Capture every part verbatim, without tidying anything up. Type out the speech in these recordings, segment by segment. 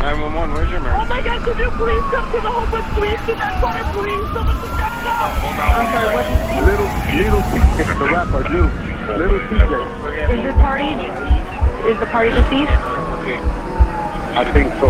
nine one one, where's your emergency? Oh my God, could you please come to the homeless, please? To that car, please. Someone just got shot. I'm sorry, what? Little, little T J, the rapper, dude. Little T J. Is the party, is the party deceased? I think so.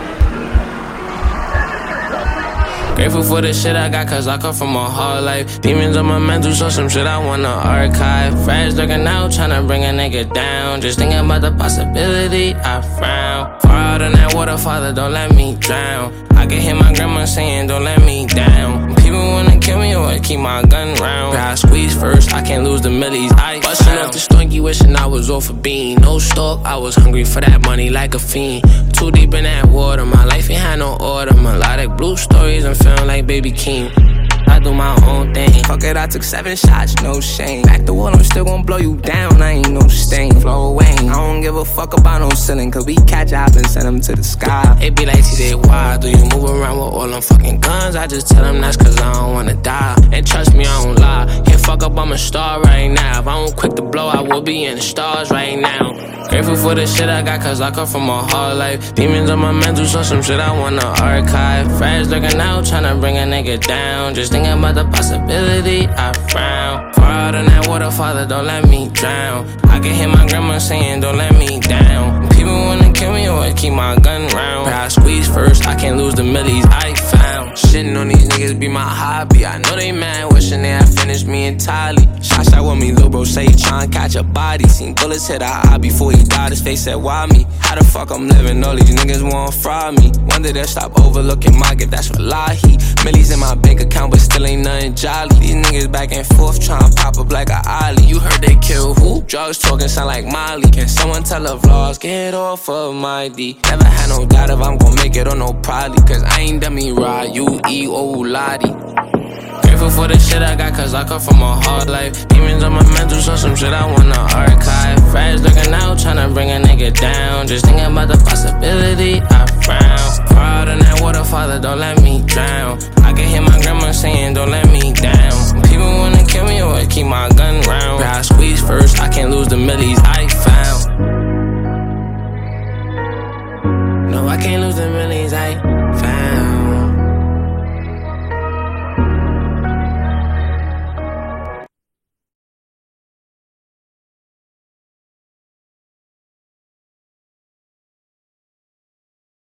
Grateful for the shit I got, cause I come from a hard life. Demons on my mental, so some shit I wanna archive. Friends looking out, tryna bring a nigga down. Just thinking about the possibility, I frown. Far out in that water, Father, don't let me drown. I can hear my grandma saying, don't let me down. People wanna kill me or keep my gun round. I squeeze first, I can't lose the millies. I bustin' off the stonky, wishing I was off a bean. No stalk, I was hungry for that money like a fiend. Too deep in that water, my life ain't had no order. Melodic blue stories, I'm feeling like Baby King. I do my own thing. Fuck it, I took seven shots, no shame. Back the wall, I'm still gon' blow you down. I ain't no stain. Flow away. I don't give a fuck about no ceiling, cause we catch out and send them to the sky. It be like, T J, why do you move around with all them fucking guns? I just tell them that's cause I don't wanna die. And trust me, I don't lie. Can't fuck up, I'm a star right now. If I don't quick to blow, I will be in the stars right now. Grateful for the shit I got, cause I come from a hard life. Demons on my mental, so some shit I wanna archive. Friends looking out, tryna bring a nigga down. Just thinking about the possibility, I frown. Far out in that water, Father, don't let me drown. I can hear my grandma saying, don't let me down. People wanna kill me or keep my gun round. But I squeeze first, I can't lose the millies I found. Shitting on these niggas be my hobby. I know they mad, wishing they had finished me entirely. Shot shot with me, lil' bro, say he tryna catch a body. Seen bullets hit our eye before he died, his face said, why me? How the fuck I'm living? All these niggas wanna fry me. Wonder they'll stop overlooking my gift, that's Wallahi. Millies in my bank account, but still ain't nothing jolly. These niggas back and forth, tryna pop up like a ollie. You heard they kill who? Drugs talking sound like Molly. Can someone tell the vlogs, get off of my D? Never had no doubt if I'm gon' make it or no probably. Cause I ain't dummy ride, you E O Lottie. Grateful for the shit I got, cause I come from a hard life. Demons on my mental, so some shit I wanna archive. Friends looking out, tryna bring a nigga down. Just thinking about the possibility, I frown. Far out in that water, Father, don't let me drown. I can hear my grandma saying, don't let me down. People wanna kill me or keep my gun round. But I squeeze first, I can't lose the millies